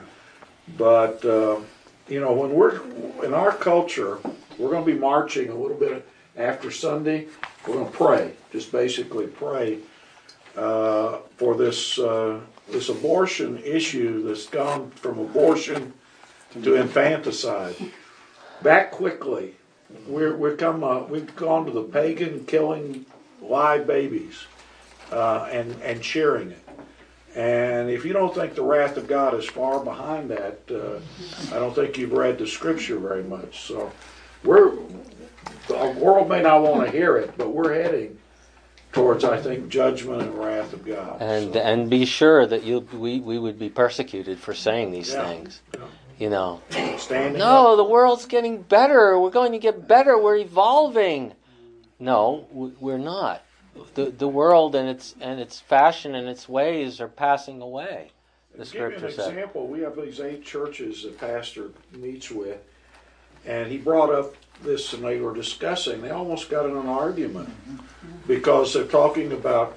when we're in our culture, we're going to be marching a little bit after Sunday. We're going to pray, just basically pray for this abortion issue that's gone from abortion to infanticide. Back quickly, we've gone to the pagan killing live babies and cheering it. And if you don't think the wrath of God is far behind that, I don't think you've read the Scripture very much. So the world may not want to hear it, but we're heading towards, I think, judgment and wrath of God. And be sure that we would be persecuted for saying these things. Standing no, up. the world's getting better. We're going to get better. We're evolving. No, we're not. The world and its fashion and its ways are passing away. The Scripture says. To give you an example, we have these 8 churches that Pastor meets with, and he brought up this, and they were discussing. They almost got in an argument because they're talking about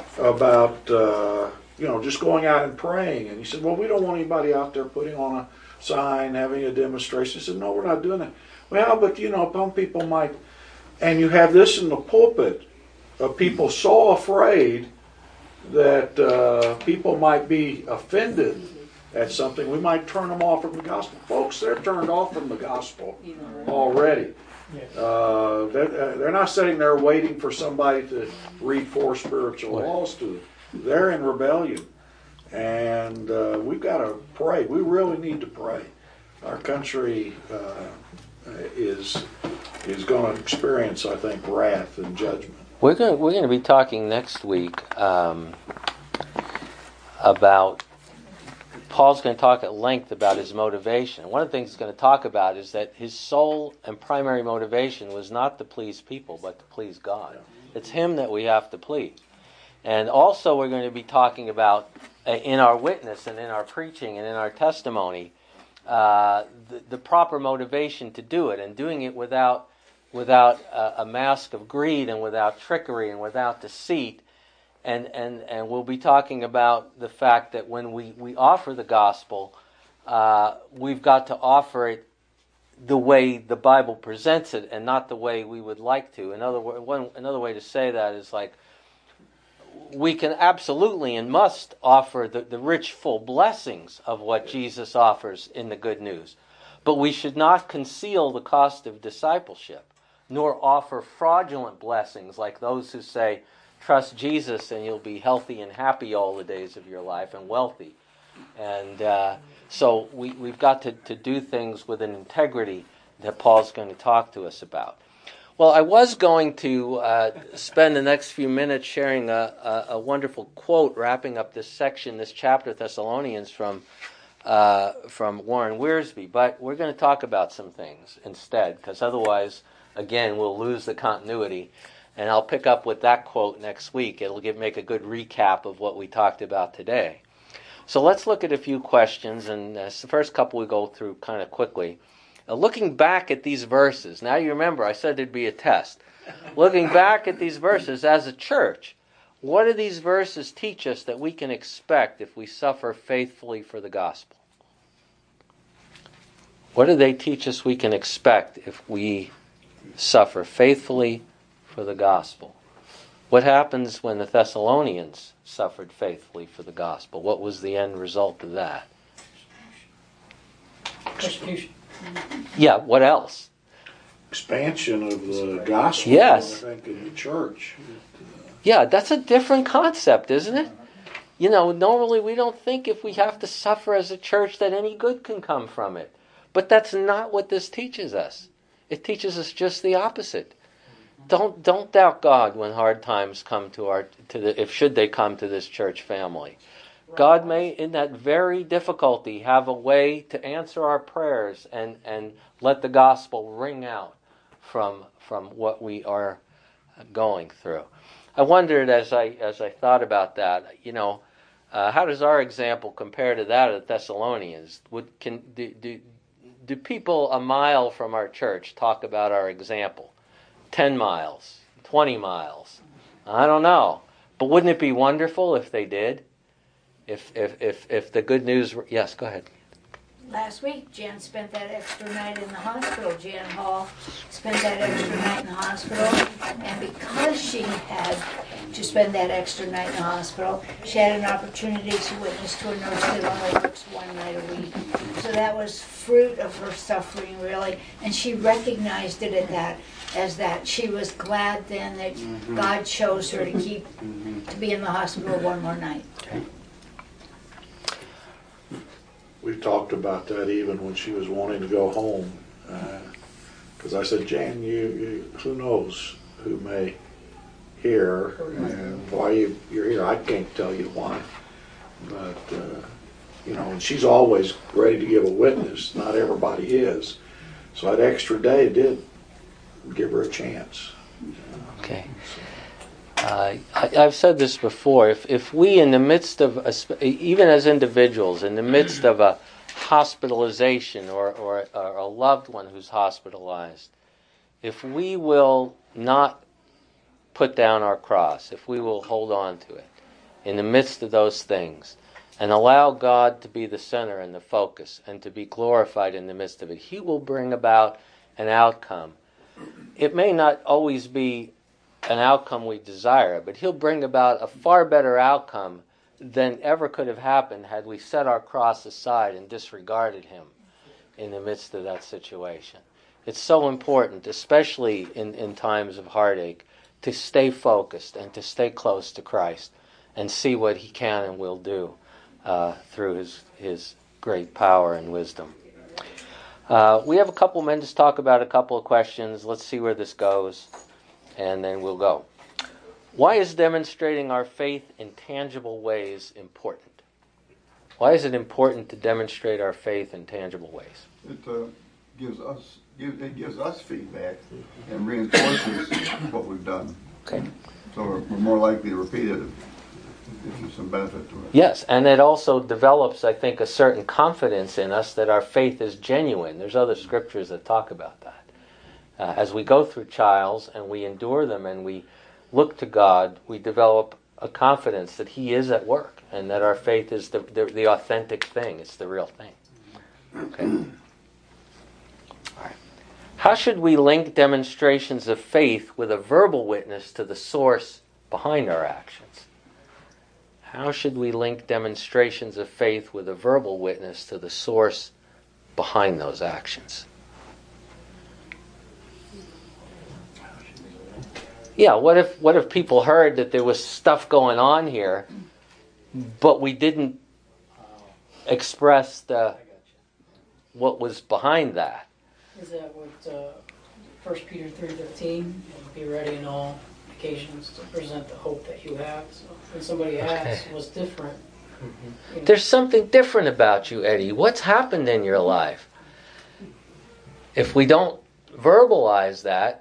just going out and praying. And he said, "Well, we don't want anybody out there putting on a sign, having a demonstration." He said, "No, we're not doing that." Well, but some people might, and you have this in the pulpit of people so afraid that people might be offended at something. We might turn them off from the gospel. Folks, they're turned off from the gospel already. They're not sitting there waiting for somebody to read 4 spiritual laws to them. They're in rebellion. And we've got to pray. We really need to pray. Our country is going to experience, I think, wrath and judgment. We're going to be talking next week about, Paul's going to talk at length about his motivation. One of the things he's going to talk about is that his sole and primary motivation was not to please people, but to please God. It's him that we have to please. And also we're going to be talking about, in our witness and in our preaching and in our testimony, the proper motivation to do it, and doing it without without a mask of greed and without trickery and without deceit. And we'll be talking about the fact that when we offer the gospel, we've got to offer it the way the Bible presents it and not the way we would like to. Another way to say that is like, we can absolutely and must offer the rich, full blessings of what Jesus offers in the good news. But we should not conceal the cost of discipleship, nor offer fraudulent blessings like those who say, trust Jesus and you'll be healthy and happy all the days of your life and wealthy. And so we've got to do things with an integrity that Paul's going to talk to us about. Well, I was going to spend the next few minutes sharing a wonderful quote wrapping up this section, this chapter of Thessalonians from Warren Wiersbe, but we're going to talk about some things instead, because otherwise, again, we'll lose the continuity. And I'll pick up with that quote next week. It'll make a good recap of what we talked about today. So let's look at a few questions, and the first couple we go through kind of quickly. Looking back at these verses, now you remember I said there'd be a test. Looking back at these verses as a church, what do these verses teach us that we can expect if we suffer faithfully for the gospel? What do they teach us we can expect if we suffer faithfully for the gospel? What happens when the Thessalonians suffered faithfully for the gospel? What was the end result of that? Persecution. Yeah, what else? Expansion of the gospel, yes. I think, in the church. Yeah, that's a different concept, isn't it? You know, normally we don't think if we have to suffer as a church that any good can come from it. But that's not what this teaches us. It teaches us just the opposite. Don't doubt God when hard times come should they come to this church family. God may, in that very difficulty, have a way to answer our prayers and let the gospel ring out from what we are going through. I wondered as I thought about that, how does our example compare to that of the Thessalonians? Do people a mile from our church talk about our example? 10 miles, 20 miles? I don't know. But wouldn't it be wonderful if they did? If the good news were... Yes, go ahead. Last week, Jan spent that extra night in the hospital. Jan Hall spent that extra night in the hospital. And because she had to spend that extra night in the hospital, she had an opportunity to witness to a nurse that only works one night a week. So that was fruit of her suffering, really. And she recognized it as that. She was glad then that God chose her to be in the hospital one more night. Okay. We've talked about that even when she was wanting to go home. Because I said, Jan, you who knows who may hear and why you're here. I can't tell you why. But, and she's always ready to give a witness. Not everybody is. So that extra day did give her a chance. Okay. I've said this before. If we, in the midst of, even as individuals, in the midst of a hospitalization or a loved one who's hospitalized, if we will not put down our cross, if we will hold on to it in the midst of those things and allow God to be the center and the focus and to be glorified in the midst of it, He will bring about an outcome. It may not always be an outcome we desire, but He'll bring about a far better outcome than ever could have happened had we set our cross aside and disregarded Him in the midst of that situation. It's so important, especially in times of heartache, to stay focused and to stay close to Christ and see what He can and will do through His great power and wisdom. We have a couple minutes to talk about a couple of questions. Let's see where this goes, and then we'll go. Why is demonstrating our faith in tangible ways important? Why is it important to demonstrate our faith in tangible ways? It gives us feedback and reinforces what we've done. Okay. So we're more likely to repeat it. Gives you some benefit to it. Yes, and it also develops, I think, a certain confidence in us that our faith is genuine. There's other scriptures that talk about that. As we go through trials and we endure them and we look to God, we develop a confidence that He is at work and that our faith is the authentic thing. It's the real thing. Okay. All right. How should we link demonstrations of faith with a verbal witness to the source behind our actions? How should we link demonstrations of faith with a verbal witness to the source behind those actions? Yeah, what if people heard that there was stuff going on here, but we didn't express what was behind that? Is that what 1 Peter 3:15? Be ready in all occasions to present the hope that you have. So when somebody asks what's different, There's something different about you, Eddie. What's happened in your life? If we don't verbalize that,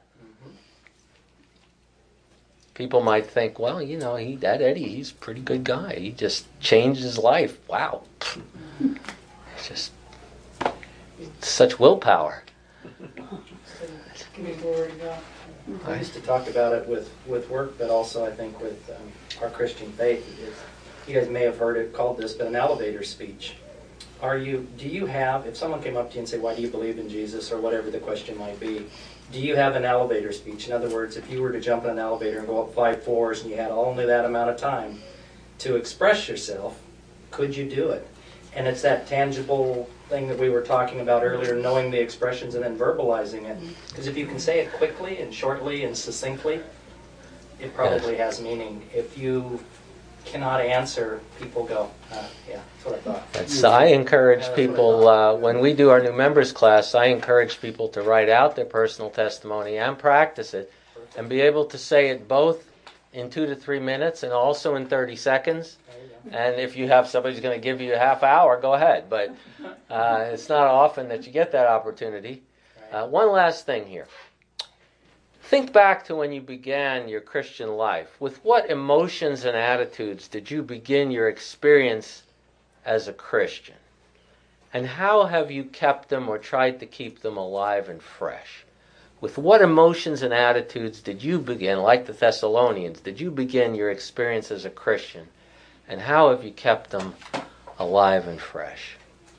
people might think, well, that Eddie, he's a pretty good guy. He just changed his life. Wow. It's just such willpower. giving glory to God. I used to talk about it with work, but also I think with our Christian faith. You guys may have heard it called this, but an elevator speech. Do you have, if someone came up to you and said, why do you believe in Jesus, or whatever the question might be, do you have an elevator speech? In other words, if you were to jump in an elevator and go up 5 floors and you had only that amount of time to express yourself, could you do it? And it's that tangible thing that we were talking about earlier, knowing the expressions and then verbalizing it. Because if you can say it quickly and shortly and succinctly, it probably has meaning. If you cannot answer, people go, yeah, that's what I thought. I encourage people, when we do our new members class, I encourage people to write out their personal testimony and practice it and be able to say it both in 2 to 3 minutes and also in 30 seconds. And if you have somebody who's going to give you a half hour, go ahead. But it's not often that you get that opportunity. One last thing here. Think back to when you began your Christian life. With what emotions and attitudes did you begin your experience as a Christian? And how have you kept them or tried to keep them alive and fresh? With what emotions and attitudes did you begin, like the Thessalonians, did you begin your experience as a Christian? And how have you kept them alive and fresh?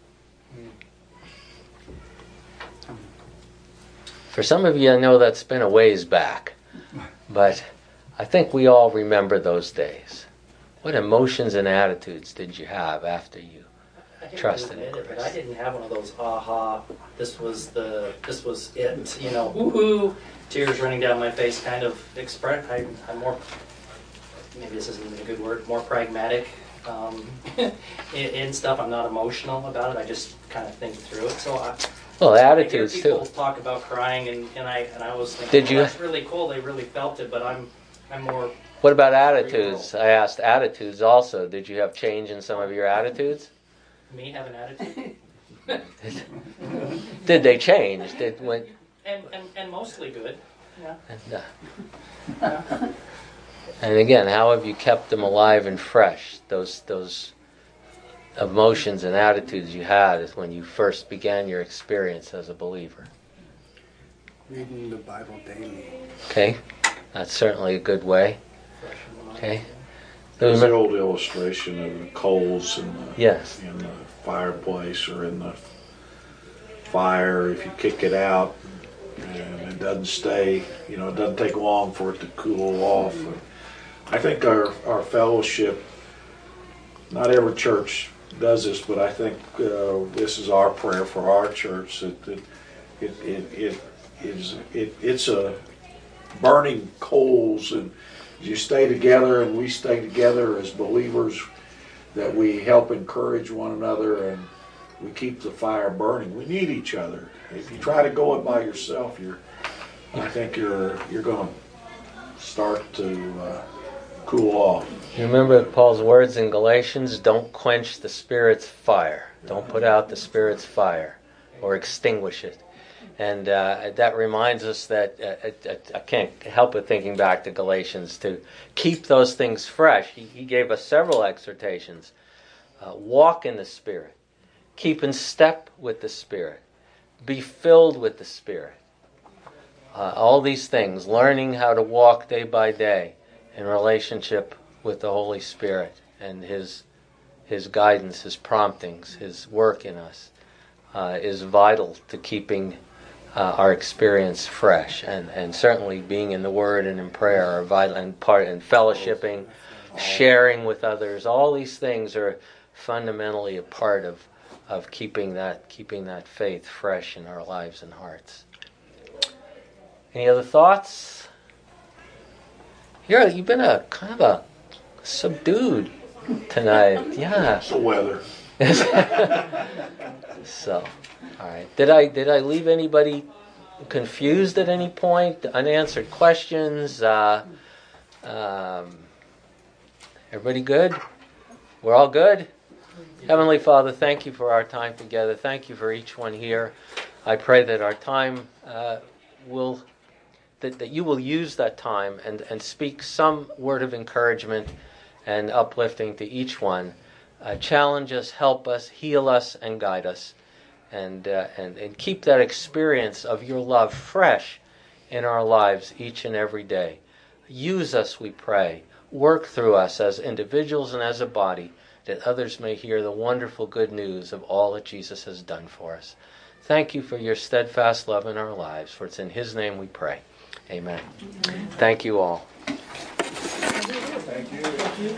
For some of you, I know that's been a ways back, but I think we all remember those days. What emotions and attitudes did you have after you trusted in Christ? But I didn't have one of those aha, this was it, woohoo, tears running down my face kind of express. I'm more, maybe this isn't a good word, more pragmatic in stuff. I'm not emotional about it. I just kind of think through it. Attitudes I hear too. people talk about crying, and I was thinking, that's really cool. They really felt it, but I'm more. What about attitudes? I asked attitudes also. Did you have change in some of your attitudes? Me have an attitude? Did they change? And mostly good. Yeah. And again, how have you kept them alive and fresh? Those emotions and attitudes you had is when you first began your experience as a believer. Reading the Bible daily. Okay, that's certainly a good way. Okay. There's the old illustration of the coals in the fireplace or in the fire. If you kick it out and it doesn't stay, it doesn't take long for it to cool off. I think our fellowship, not every church does this, but I think this is our prayer for our church, that it's a burning coals, and you stay together and we stay together as believers, that we help encourage one another and we keep the fire burning. We need each other. If you try to go it by yourself, I think you're going to start to cool off. You remember Paul's words in Galatians, don't quench the Spirit's fire. Don't put out the Spirit's fire or extinguish it. And that reminds us that I can't help but thinking back to Galatians to keep those things fresh. He gave us several exhortations. Walk in the Spirit. Keep in step with the Spirit. Be filled with the Spirit. all these things, learning how to walk day by day in relationship with the Holy Spirit and His guidance, His promptings, His work in us, is vital to keeping our experience fresh. And certainly being in the Word and in prayer are vital, and fellowshipping, sharing with others. All these things are fundamentally a part of keeping that faith fresh in our lives and hearts. Any other thoughts? You've been a kind of a subdued tonight. Yeah. It's the weather. So, all right. Did I leave anybody confused at any point? Unanswered questions? Everybody good? We're all good? Heavenly Father, thank you for our time together. Thank you for each one here. I pray that our time that you will use that time and speak some word of encouragement and uplifting to each one. Challenge us, help us, heal us, and guide us. And keep that experience of your love fresh in our lives each and every day. Use us, we pray. Work through us as individuals and as a body, that others may hear the wonderful good news of all that Jesus has done for us. Thank you for your steadfast love in our lives, for it's in His name we pray. Amen. Thank you all. Thank you. Thank you.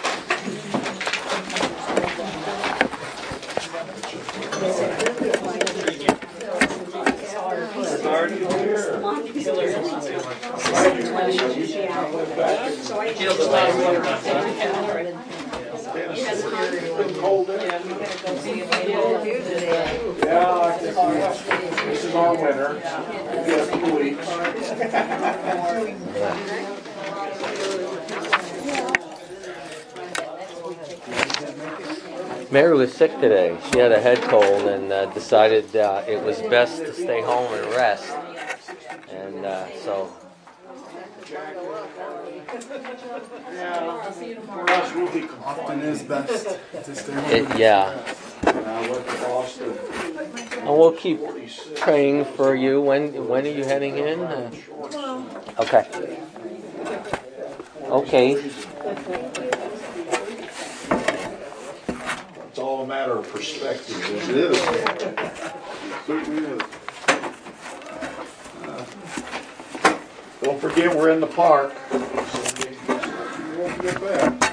Yeah, this is our winter. We got 2 weeks. Mary was sick today. She had a head cold and decided it was best to stay home and rest. And so... Often is best to stay home. Yeah. And we'll keep praying for you. When are you heading in? Okay. Okay. It's all a matter of perspective, isn't It it? is. Certainly is. Don't forget we're in the park. So you won't get back.